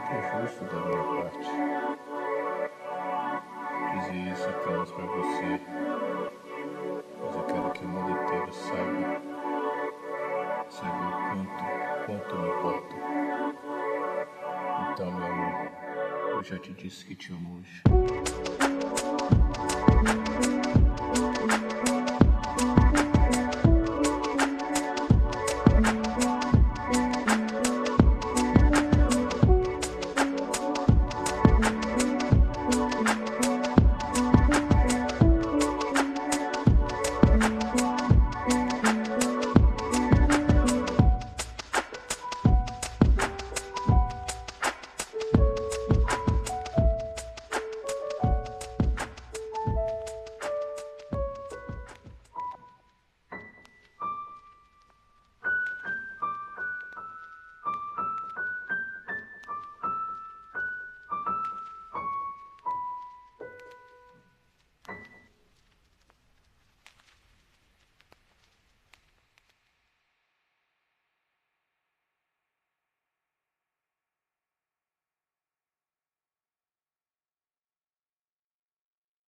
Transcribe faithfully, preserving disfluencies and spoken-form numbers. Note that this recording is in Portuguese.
muito injusto da minha parte dizer isso apenas para você, mas eu quero que o mundo inteiro saiba, saiba o quanto, quanto me importa. Então, meu amor, eu já te disse que te amo hoje.